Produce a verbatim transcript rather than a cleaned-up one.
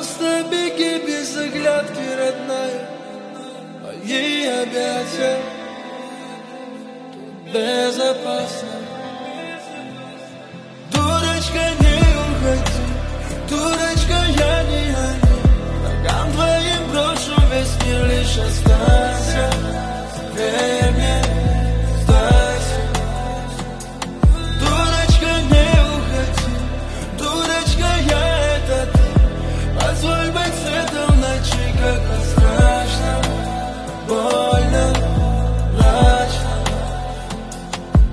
Просто беги без оглядки, родная, мои объятия тут безопасно. Дурочка, не уходи, дурочка, я не они. Ногам твоим брошу весь мир, лишь останься.